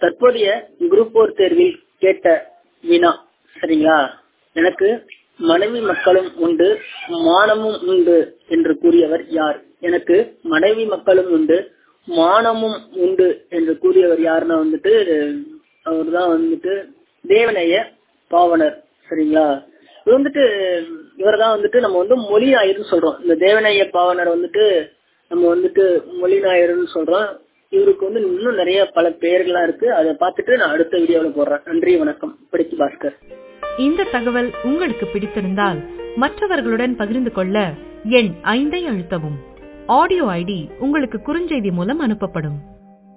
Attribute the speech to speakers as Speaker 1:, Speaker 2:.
Speaker 1: தற்போதைய குரூப் 4 தேர்வில் கேட்ட வினா. சரிங்களா? எனக்கு மனைவி மக்களும் உண்டு, மானமும் உண்டு என்று கூறியவர் யார்? எனக்கு மனைவி மக்களும் உண்டு, மானமும் உண்டு என்று கூறியவர் யாருன்னா வந்துட்டு அவர் தான் வந்துட்டு தேவநேய பாவனர். சரிங்களா? இது வந்துட்டு இவர் தான் வந்துட்டு நம்ம வந்து மொழி நாயர்னு சொல்றோம். இந்த தேவநேய பாவனர் வந்துட்டு நம்ம வந்துட்டு மொழி நாயர்னு சொல்றோம். இவருக்கு வந்து இன்னும் நிறைய பல பெயர்கள்லாம் இருக்கு. அதை பார்த்துட்டு நான் அடுத்த வீடியோல போடுறேன். நன்றி, வணக்கம். படிச்சு பாஸ்கர்.
Speaker 2: இந்த தகவல் உங்களுக்கு பிடித்திருந்தால் மற்றவர்களுடன் பகிர்ந்து கொள்ள எண் 5 அழுத்தவும். ஆடியோ ஐடி உங்களுக்கு குறுஞ்செய்தி மூலம் அனுப்பப்படும்.